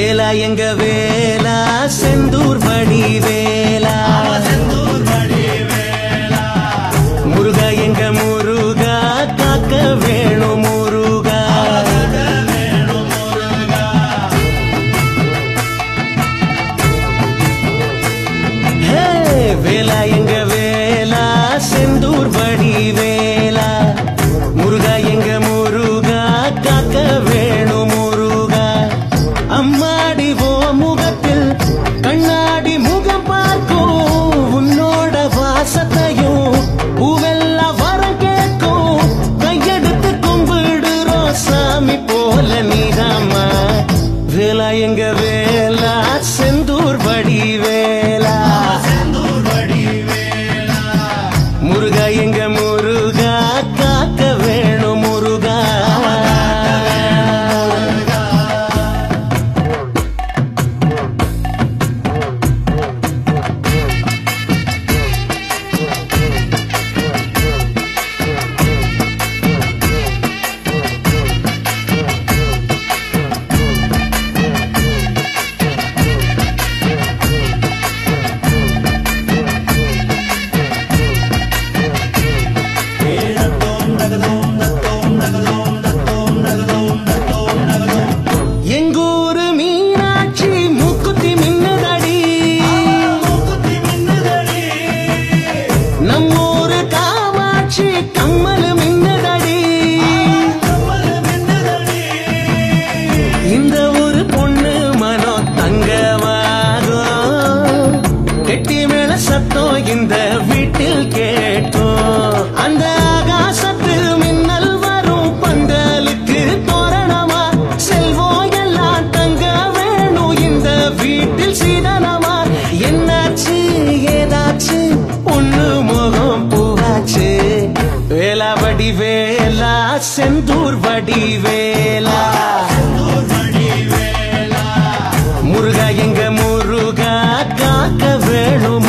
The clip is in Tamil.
வேலா எங்க வேலா செந்தூர் வடி வேலா முருகா எங்க முருகா காக்க வேணும் முருகா வேலா எங்க வேலா செந்தூர் வடி வேலா முருகா எங்க முருகா காக்க வேணும் முருகா அம்மாடி ஓ முகத்தில் கண்ணாடி முகம் பார்க்கும் உன்னோட வாசத்தையும் பூவெல்லாம் வர கேட்கும் கையெடுத்து கும்பிடுறோம் சாமி போல நீதாமா வேலா எங்க வேலா செந்தூர் வடி வேலா முருகா எங்க முருகா காக்க வேணும் முருகா எங்கூரு மீனாட்சி மூக்குத்தி மின்னுதடி நம்மூரு காமாட்சி கம்மல் மின்னுதடி இந்த ஒரு பொண்ணு மனோ தங்கமாகும் கெட்டி மேல சத்தம் இந்த வீட்டில் கேட்டும் அந்த ஆகாசத்தில் மின்னல் வரும் பந்தலுக்கு தோரணமா செல்வோம் எல்லாம் தங்க வேணும் இந்த வீட்டில் சீதனமா என்னாச்சு ஏதாச்சு ஒண்ணு முகம் பூவாச்சு வேலா வடி வேலா செந்தூர் வடி வேலா முருகா எங்க முருகா காக்க வேணும்